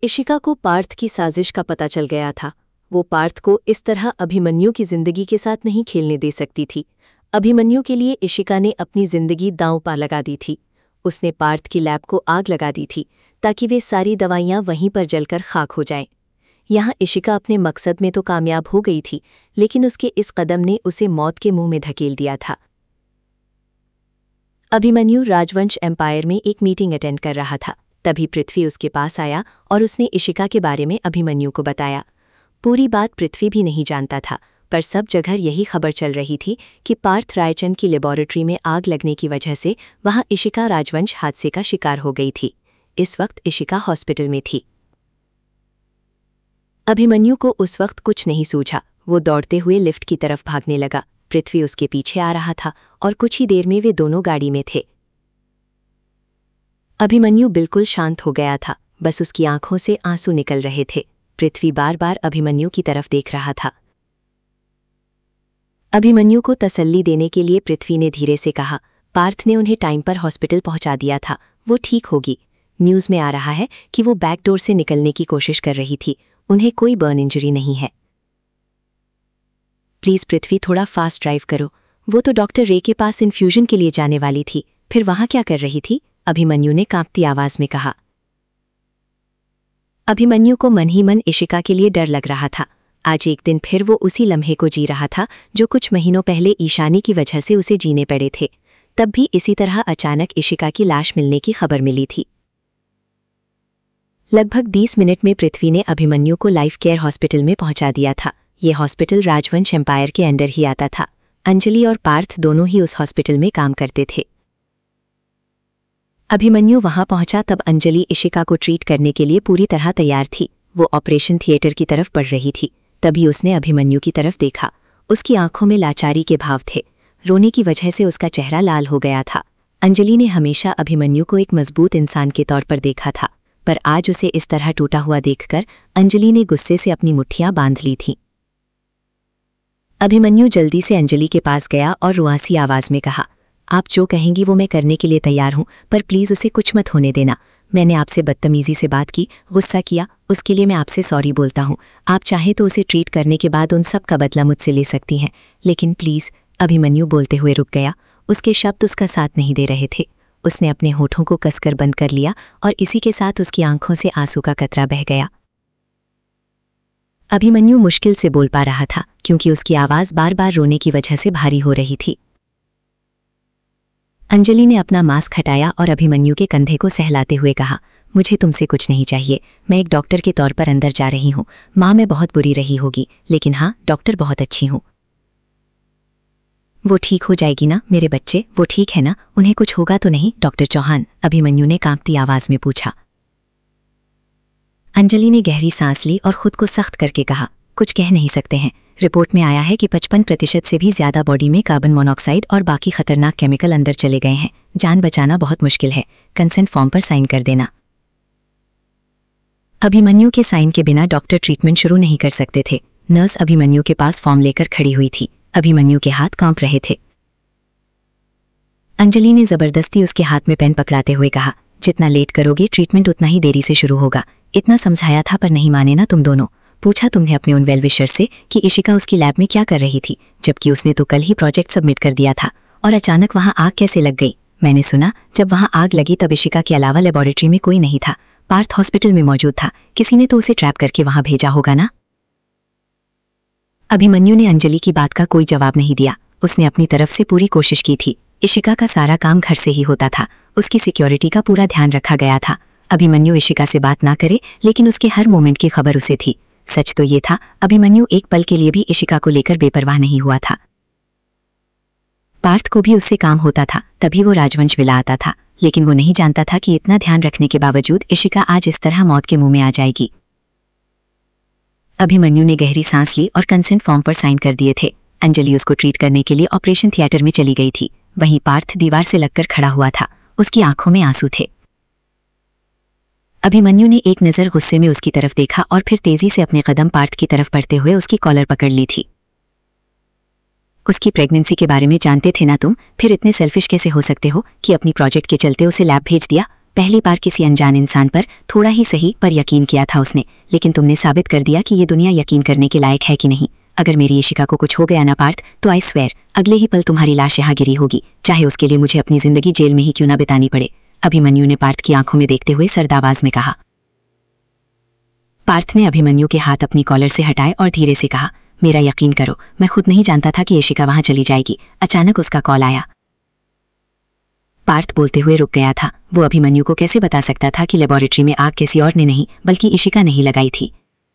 इशिका को पार्थ की साजिश का पता चल गया था। वो पार्थ को इस तरह अभिमन्यु की जिंदगी के साथ नहीं खेलने दे सकती थी। अभिमन्यु के लिए इशिका ने अपनी जिंदगी दांव पर लगा दी थी। उसने पार्थ की लैब को आग लगा दी थी ताकि वे सारी दवाइयां वहीं पर जलकर खाक हो जाएं। यहाँ इशिका अपने मकसद में तो कामयाब हो गई थी, लेकिन उसके इस कदम ने उसे मौत के मुंह में धकेल दिया था। अभिमन्यु राजवंश एम्पायर में एक मीटिंग अटेंड कर रहा था। तभी पृथ्वी उसके पास आया और उसने इशिका के बारे में अभिमन्यु को बताया। पूरी बात पृथ्वी भी नहीं जानता था, पर सब जगह यही खबर चल रही थी कि पार्थ रायचंद की लेबोरेटरी में आग लगने की वजह से वहां इशिका राजवंश हादसे का शिकार हो गई थी। इस वक्त इशिका हॉस्पिटल में थी। अभिमन्यु को उस वक्त कुछ नहीं सूझा। वो दौड़ते हुए लिफ्ट की तरफ भागने लगा। पृथ्वी उसके पीछे आ रहा था और कुछ ही देर में वे दोनों गाड़ी में थे। अभिमन्यु बिल्कुल शांत हो गया था, बस उसकी आंखों से आंसू निकल रहे थे। पृथ्वी बार बार अभिमन्यु की तरफ देख रहा था। अभिमन्यु को तसल्ली देने के लिए पृथ्वी ने धीरे से कहा, पार्थ ने उन्हें टाइम पर हॉस्पिटल पहुंचा दिया था, वो ठीक होगी। न्यूज़ में आ रहा है कि वो बैक डोर से निकलने की कोशिश कर रही थी। उन्हें कोई बर्न इंजरी नहीं है। प्लीज़ पृथ्वी, थोड़ा फास्ट ड्राइव करो। वो तो डॉक्टर रे के पास इन्फ्यूजन के लिए जाने वाली थी, फिर वहां क्या कर रही थी? अभिमन्यु ने कांपती आवाज में कहा। अभिमन्यु को मन ही मन इशिका के लिए डर लग रहा था। आज एक दिन फिर वो उसी लम्हे को जी रहा था जो कुछ महीनों पहले ईशानी की वजह से उसे जीने पड़े थे। तब भी इसी तरह अचानक इशिका की लाश मिलने की खबर मिली थी। लगभग 20 मिनट में पृथ्वी ने अभिमन्यु को लाइफ केयर हॉस्पिटल में पहुंचा दिया था। ये हॉस्पिटल राजवंश एम्पायर के अंडर ही आता था। अंजलि और पार्थ दोनों ही उस हॉस्पिटल में काम करते थे। अभिमन्यु वहां पहुंचा तब अंजलि इशिका को ट्रीट करने के लिए पूरी तरह तैयार थी। वो ऑपरेशन थिएटर की तरफ बढ़ रही थी। तभी उसने अभिमन्यु की तरफ देखा। उसकी आंखों में लाचारी के भाव थे। रोने की वजह से उसका चेहरा लाल हो गया था। अंजलि ने हमेशा अभिमन्यु को एक मजबूत इंसान के तौर पर देखा था, पर आज उसे इस तरह टूटा हुआ देखकर अंजलि ने गुस्से से अपनी मुट्ठियां बांध ली थीं। अभिमन्यु जल्दी से अंजलि के पास गया और रुआसी आवाज में कहा, आप जो कहेंगी वो मैं करने के लिए तैयार हूं, पर प्लीज उसे कुछ मत होने देना। मैंने आपसे बदतमीजी से बात की, गुस्सा किया, उसके लिए मैं आपसे सॉरी बोलता हूं। आप चाहे तो उसे ट्रीट करने के बाद उन सब का बदला मुझसे ले सकती हैं, लेकिन प्लीज। अभिमन्यु बोलते हुए रुक गया। उसके शब्द उसका साथ नहीं दे रहे थे। उसने अपने होठों को कसकर बंद कर लिया और इसी के साथ उसकी आंखों से आंसू का कतरा बह गया। अभिमन्यु मुश्किल से बोल पा रहा था क्योंकि उसकी आवाज बार बार रोने की वजह से भारी हो रही थी। अंजलि ने अपना मास्क हटाया और अभिमन्यु के कंधे को सहलाते हुए कहा, मुझे तुमसे कुछ नहीं चाहिए। मैं एक डॉक्टर के तौर पर अंदर जा रही हूँ। माँ मैं बहुत बुरी रही होगी, लेकिन हाँ, डॉक्टर बहुत अच्छी हूँ। वो ठीक हो जाएगी ना मेरे बच्चे? वो ठीक है ना? उन्हें कुछ होगा तो नहीं डॉक्टर चौहान? अभिमन्यु ने कांपती आवाज में पूछा। अंजलि ने गहरी सांस ली और खुद को सख्त करके कहा, कुछ कह नहीं सकते हैं। रिपोर्ट में आया है कि 55% से भी ज्यादा बॉडी में कार्बन मोनोऑक्साइड और बाकी खतरनाक केमिकल अंदर चले गए हैं। जान बचाना बहुत मुश्किल है। कंसेंट फॉर्म पर साइन कर देना। अभिमन्यु के साइन के बिना डॉक्टर ट्रीटमेंट शुरू नहीं कर सकते थे। नर्स अभिमन्यु के पास फॉर्म लेकर खड़ी हुई थी। अभिमन्यु के हाथ कांप रहे थे। अंजलि ने जबरदस्ती उसके हाथ में पेन पकड़ाते हुए कहा, जितना लेट करोगे ट्रीटमेंट उतना ही देरी से शुरू होगा। इतना समझाया था पर नहीं माने ना तुम दोनों। पूछा तुमने अपने उन वेलविशर से कि इशिका उसकी लैब में क्या कर रही थी, जबकि उसने तो कल ही प्रोजेक्ट सबमिट कर दिया था। और अचानक वहां आग कैसे लग गई? मैंने सुना जब वहां आग लगी तब इशिका के अलावा लेबोरेटरी में कोई नहीं था। पार्थ हॉस्पिटल में मौजूद था। किसी ने तो उसे ट्रैप करके वहां भेजा होगा ना। अभिमन्यु ने अंजलि की बात का कोई जवाब नहीं दिया। उसने अपनी तरफ से पूरी कोशिश की थी। इशिका का सारा काम घर से ही होता था। उसकी सिक्योरिटी का पूरा ध्यान रखा गया था। अभिमन्यु इशिका से बात ना करे, लेकिन उसके हर मोमेंट की खबर उसे थी। सच तो ये था, अभिमन्यु एक पल के लिए भी इशिका को लेकर बेपरवाह नहीं हुआ था। पार्थ को भी उससे काम होता था, तभी वो राजवंश विला आता था, लेकिन वो नहीं जानता था कि इतना ध्यान रखने के बावजूद इशिका आज इस तरह मौत के मुंह में आ जाएगी। अभिमन्यु ने गहरी सांस ली और कंसेंट फॉर्म पर साइन कर दिए थे। अंजलि उसको ट्रीट करने के लिए ऑपरेशन थिएटर में चली गई थी। वहीं पार्थ दीवार से लगकर खड़ा हुआ था। उसकी आंखों में आंसू थे। अभिमन्यु ने एक नज़र गुस्से में उसकी तरफ देखा और फिर तेजी से अपने कदम पार्थ की तरफ बढ़ते हुए उसकी कॉलर पकड़ ली थी। उसकी प्रेगनेंसी के बारे में जानते थे ना तुम? फिर इतने सेल्फिश कैसे हो सकते हो कि अपनी प्रोजेक्ट के चलते उसे लैब भेज दिया? पहली बार किसी अनजान इंसान पर थोड़ा ही सही पर यकीन किया था उसने, लेकिन तुमने साबित कर दिया कि ये दुनिया यकीन करने के लायक है कि नहीं। अगर मेरी इशिका को कुछ हो गया ना पार्थ, तो आई स्वेयर अगले ही पल तुम्हारी लाश यहाँ गिरी होगी, चाहे उसके लिए मुझे अपनी जिंदगी जेल में ही क्यों ना बितानी पड़े। अभिमन्यु ने पार्थ की आंखों में देखते हुए सर्द आवाज में कहा। पार्थ ने अभिमन्यु के हाथ अपनी कॉलर से हटाए और धीरे से कहा, मेरा यकीन करो, मैं खुद नहीं जानता था कि इशिका वहां चली जाएगी। अचानक उसका कॉल आया। पार्थ बोलते हुए रुक गया था। वो अभिमन्यु को कैसे बता सकता था कि लेबोरेटरी में आग किसी और ने नहीं बल्कि इशिका ने ही लगाई थी।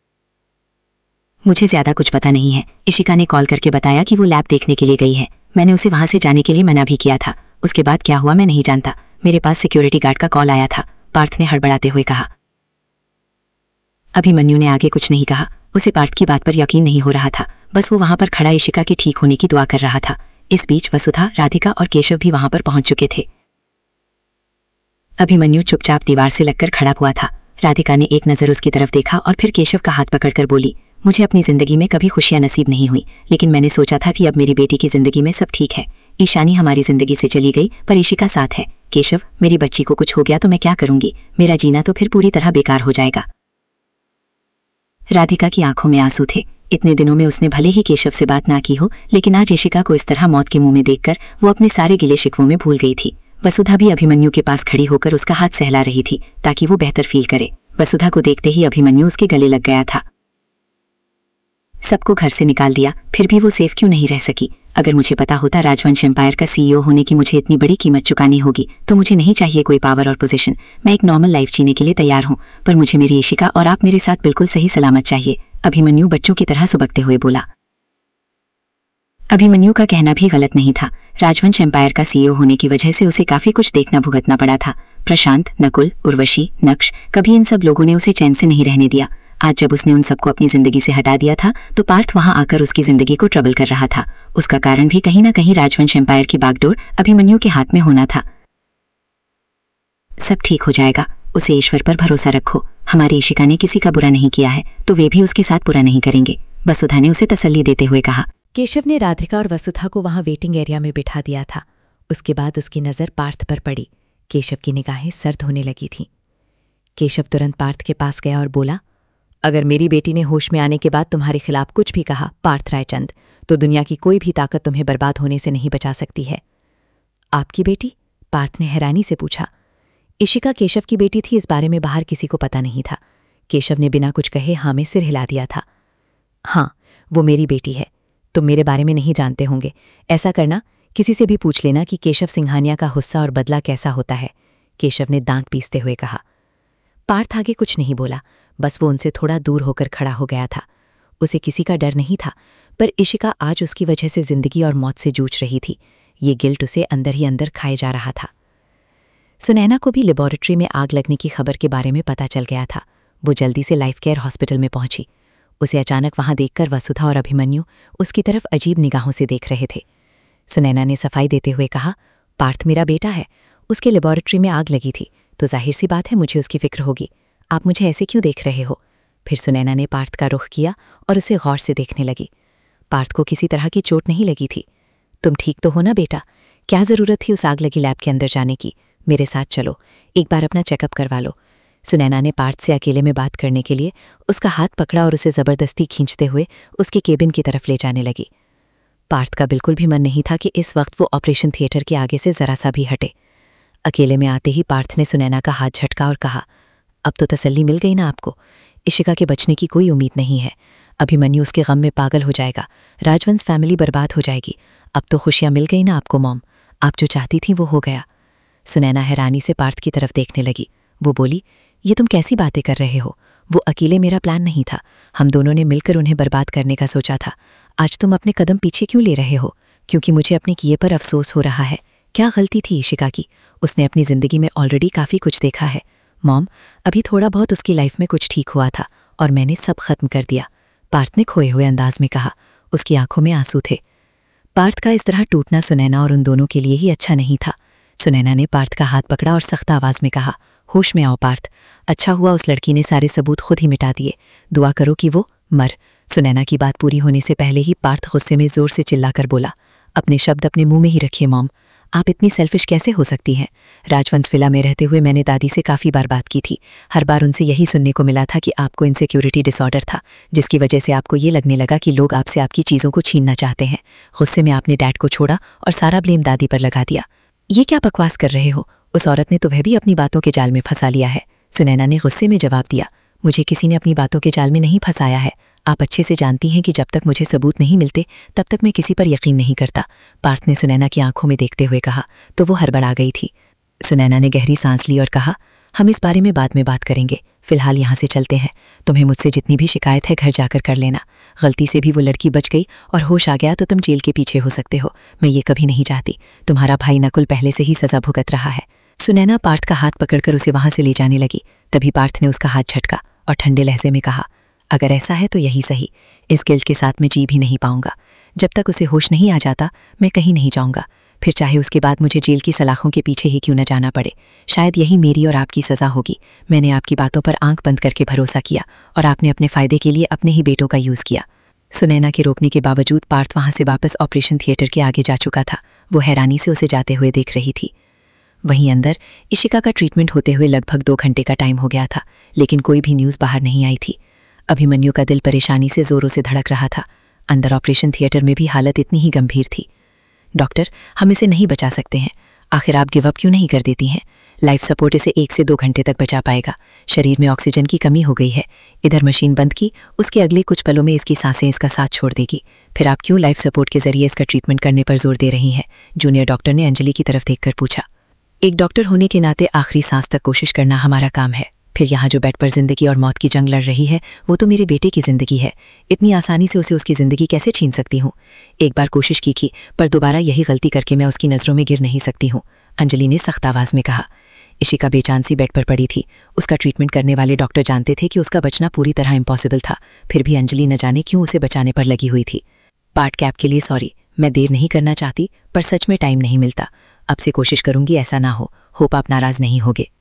मुझे ज्यादा कुछ पता नहीं है। इशिका ने कॉल करके बताया कि वो लैब देखने के लिए गई है। मैंने उसे वहां से जाने के लिए मना भी किया था। उसके बाद क्या हुआ मैं नहीं जानता। मेरे पास सिक्योरिटी गार्ड का कॉल आया था, पार्थ ने हड़बड़ाते हुए कहा। अभिमन्यु ने आगे कुछ नहीं कहा। उसे पार्थ की बात पर यकीन नहीं हो रहा था। बस वो वहां पर खड़ा इशिका के ठीक होने की दुआ कर रहा था। इस बीच वसुधा, राधिका और केशव भी वहां पर पहुंच चुके थे। अभिमन्यु चुपचाप दीवार से लगकर खड़ा हुआ था। राधिका ने एक नजर उसकी तरफ देखा और फिर केशव का हाथ पकड़कर बोली, मुझे अपनी जिंदगी में कभी खुशियां नसीब नहीं हुई, लेकिन मैंने सोचा था कि अब मेरी बेटी की जिंदगी में सब ठीक है। ईशानी हमारी जिंदगी से चली गई पर इशिका साथ है। केशव, मेरी बच्ची को कुछ हो गया तो मैं क्या करूंगी? मेरा जीना तो फिर पूरी तरह बेकार हो जाएगा। राधिका की आंखों में आंसू थे। इतने दिनों में उसने भले ही केशव से बात ना की हो, लेकिन आज इशिका को इस तरह मौत के मुंह में देखकर वो अपने सारे गिले शिकवों में भूल गई थी। वसुधा भी अभिमन्यु के पास खड़ी होकर उसका हाथ सहला रही थी ताकि वो बेहतर फील करे। वसुधा को देखते ही अभिमन्यु उसके गले लग गया था। सबको घर से निकाल दिया, फिर भी वो सेफ क्यों नहीं रह सकी? अगर मुझे पता होता राजवंश एम्पायर का सीईओ होने की मुझे इतनी बड़ी कीमत चुकानी होगी, तो मुझे नहीं चाहिए कोई पावर और पोजीशन। मैं एक नॉर्मल लाइफ जीने के लिए तैयार हूँ, पर मुझे मेरी इशिका और आप मेरे साथ बिल्कुल सही सलामत चाहिए। अभिमन्यु बच्चों की तरह सुबकते हुए बोला। अभिमन्यु का कहना भी गलत नहीं था। राजवंश एम्पायर का सीईओ होने की वजह से उसे काफी कुछ देखना भुगतना पड़ा था। प्रशांत, नकुल, उर्वशी, नक्श, कभी इन सब लोगों ने उसे चैन से नहीं रहने दिया। आज जब उसने उन सबको अपनी जिंदगी से हटा दिया था, तो पार्थ वहां आकर उसकी जिंदगी को ट्रबल कर रहा था। उसका कारण भी कहीं ना कहीं राजवंश एम्पायर की बागडोर अभिमन्यु के हाथ में होना था। सब ठीक हो जाएगा, उसे ईश्वर पर भरोसा रखो। हमारी इशिका ने किसी का बुरा नहीं किया है, तो वे भी उसके साथ बुरा नहीं करेंगे, वसुधा ने उसे तसल्ली देते हुए कहा। केशव ने राधिका और वसुधा को वहां वेटिंग एरिया में बिठा दिया था। उसके बाद उसकी नजर पार्थ पर पड़ी। केशव की निगाहें सर्द होने लगी थीं। केशव तुरंत पार्थ के पास गया और बोला, अगर मेरी बेटी ने होश में आने के बाद तुम्हारे खिलाफ कुछ भी कहा पार्थ रायचंद, तो दुनिया की कोई भी ताकत तुम्हें बर्बाद होने से नहीं बचा सकती है। आपकी बेटी? पार्थ ने हैरानी से पूछा। इशिका केशव की बेटी थी, इस बारे में बाहर किसी को पता नहीं था। केशव ने बिना कुछ कहे हाँ में सिर हिला दिया था। हाँ, वो मेरी बेटी है। तुम मेरे बारे में नहीं जानते होंगे। ऐसा करना, किसी से भी पूछ लेना कि केशव सिंघानिया का गुस्सा और बदला कैसा होता है, केशव ने दांत पीसते हुए कहा। पार्थ आगे कुछ नहीं बोला, बस वो उनसे थोड़ा दूर होकर खड़ा हो गया था। उसे किसी का डर नहीं था, पर इशिका आज उसकी वजह से जिंदगी और मौत से जूझ रही थी। ये गिल्ट उसे अंदर ही अंदर खाए जा रहा था। सुनैना को भी लेबोरेटरी में आग लगने की खबर के बारे में पता चल गया था। वो जल्दी से लाइफ केयर हॉस्पिटल में पहुंची। उसे अचानक वहां देखकर वसुधा और अभिमन्यु उसकी तरफ अजीब निगाहों से देख रहे थे। सुनैना ने सफाई देते हुए कहा, पार्थ मेरा बेटा है। उसके लेबोरेटरी में आग लगी थी, तो जाहिर सी बात है मुझे उसकी फिक्र होगी। आप मुझे ऐसे क्यों देख रहे हो? फिर सुनैना ने पार्थ का रुख किया और उसे गौर से देखने लगी। पार्थ को किसी तरह की चोट नहीं लगी थी। तुम ठीक तो हो ना बेटा? क्या जरूरत थी उस आग लगी लैब के अंदर जाने की? मेरे साथ चलो, एक बार अपना चेकअप करवा लो। सुनैना ने पार्थ से अकेले में बात करने के लिए उसका हाथ पकड़ा और उसे जबरदस्ती खींचते हुए उसके केबिन की तरफ ले जाने लगी। पार्थ का बिल्कुल भी मन नहीं था कि इस वक्त वो ऑपरेशन थिएटर के आगे से जरा सा भी हटे। अकेले में आते ही पार्थ ने सुनैना का हाथ झटका और कहा, अब तो तसल्ली मिल गई ना आपको? इशिका के बचने की कोई उम्मीद नहीं है। अभिमन्यु उसके गम में पागल हो जाएगा, राजवंश फैमिली बर्बाद हो जाएगी। अब तो खुशियां मिल गई ना आपको मॉम? आप जो चाहती थी वो हो गया। सुनैना हैरानी से पार्थ की तरफ देखने लगी। वो बोली, ये तुम कैसी बातें कर रहे हो? वो अकेले मेरा प्लान नहीं था। हम दोनों ने मिलकर उन्हें बर्बाद करने का सोचा था। आज तुम अपने कदम पीछे क्यों ले रहे हो? क्योंकि मुझे अपने किए पर अफसोस हो रहा है। क्या गलती थी इशिका की? उसने अपनी जिंदगी में ऑलरेडी काफ़ी कुछ देखा है मॉम। अभी थोड़ा बहुत उसकी लाइफ में कुछ ठीक हुआ था और मैंने सब खत्म कर दिया, पार्थ ने खोए हुए अंदाज में कहा। उसकी आंखों में आंसू थे। पार्थ का इस तरह टूटना सुनैना और उन दोनों के लिए ही अच्छा नहीं था। सुनैना ने पार्थ का हाथ पकड़ा और सख्त आवाज में कहा, होश में आओ पार्थ। अच्छा हुआ उस लड़की ने सारे सबूत खुद ही मिटा दिए। दुआ करो कि वो मर। सुनैना की बात पूरी होने से पहले ही पार्थ गुस्से में जोर से चिल्लाकर बोला, अपने शब्द अपने मुंह में ही रखिए मॉम। आप इतनी सेल्फिश कैसे हो सकती हैं? राजवंश विला में रहते हुए मैंने दादी से काफ़ी बार बात की थी। हर बार उनसे यही सुनने को मिला था कि आपको इनसिक्योरिटी डिसऑर्डर था, जिसकी वजह से आपको ये लगने लगा कि लोग आपसे आपकी चीज़ों को छीनना चाहते हैं। गुस्से में आपने डैड को छोड़ा और सारा ब्लेम दादी पर लगा दिया। ये क्या बकवास कर रहे हो? उस औरत ने तो वह भी अपनी बातों के जाल में फंसा लिया है। सुनैना ने गुस्से में जवाब दिया, मुझे किसी ने अपनी बातों के जाल में नहीं फंसाया है। आप अच्छे से जानती हैं कि जब तक मुझे सबूत नहीं मिलते तब तक मैं किसी पर यकीन नहीं करता। पार्थ ने सुनैना की आंखों में देखते हुए कहा तो वो हड़बड़ा गई थी। सुनैना ने गहरी सांस ली और कहा, हम इस बारे में बाद में बात करेंगे, फिलहाल यहाँ से चलते हैं। तुम्हें मुझसे जितनी भी शिकायत है घर जाकर कर लेना। गलती से भी वो लड़की बच गई और होश आ गया तो तुम जेल के पीछे हो सकते हो। मैं ये कभी नहीं चाहती। तुम्हारा भाई नकुल पहले से ही सजा भुगत रहा है। सुनैना पार्थ का हाथ पकड़कर उसे वहां से ले जाने लगी। तभी पार्थ ने उसका हाथ झटका और ठंडे लहजे में कहा, अगर ऐसा है तो यही सही। इस गिल्ट के साथ मैं जी भी नहीं पाऊंगा। जब तक उसे होश नहीं आ जाता मैं कहीं नहीं जाऊंगा, फिर चाहे उसके बाद मुझे जेल की सलाखों के पीछे ही क्यों न जाना पड़े। शायद यही मेरी और आपकी सज़ा होगी। मैंने आपकी बातों पर आंख बंद करके भरोसा किया और आपने अपने फ़ायदे के लिए अपने ही बेटों का यूज़ किया। सुनैना के रोकने के बावजूद पार्थ वहाँ से वापस ऑपरेशन थिएटर के आगे जा चुका था। वो हैरानी से उसे जाते हुए देख रही थी। वहीं अंदर इशिका का ट्रीटमेंट होते हुए लगभग 2 घंटे का टाइम हो गया था, लेकिन कोई भी न्यूज़ बाहर नहीं आई थी। अभिमन्यु का दिल परेशानी से जोरों से धड़क रहा था। अंदर ऑपरेशन थिएटर में भी हालत इतनी ही गंभीर थी। डॉक्टर, हम इसे नहीं बचा सकते हैं। आखिर आप गिव अप क्यों नहीं कर देती हैं? लाइफ सपोर्ट इसे 1 से 2 घंटे तक बचा पाएगा। शरीर में ऑक्सीजन की कमी हो गई है। इधर मशीन बंद की, उसके अगले कुछ पलों में इसकी सांसें इसका साथ छोड़ देगी। फिर आप क्यों लाइफ सपोर्ट के जरिए इसका ट्रीटमेंट करने पर जोर दे रही हैं? जूनियर डॉक्टर ने अंजलि की तरफ देखकर पूछा। एक डॉक्टर होने के नाते आखिरी सांस तक कोशिश करना हमारा काम है। फिर यहाँ जो बेड पर जिंदगी और मौत की जंग लड़ रही है वो तो मेरे बेटे की जिंदगी है। इतनी आसानी से उसे उसकी जिंदगी कैसे छीन सकती हूँ? एक बार कोशिश की थी, पर दोबारा यही गलती करके मैं उसकी नज़रों में गिर नहीं सकती हूँ, अंजलि ने सख्त आवाज़ में कहा। इशिका बेचान सी बेड पर पड़ी थी। उसका ट्रीटमेंट करने वाले डॉक्टर जानते थे कि उसका बचना पूरी तरह इम्पॉसिबल था, फिर भी अंजलि न जाने क्यों उसे बचाने पर लगी हुई थी। पार्ट कैप के लिए सॉरी, मैं देर नहीं करना चाहती, पर सच में टाइम नहीं मिलता। अब से कोशिश करूंगी ऐसा ना हो। होप आप नाराज़ नहीं होगे।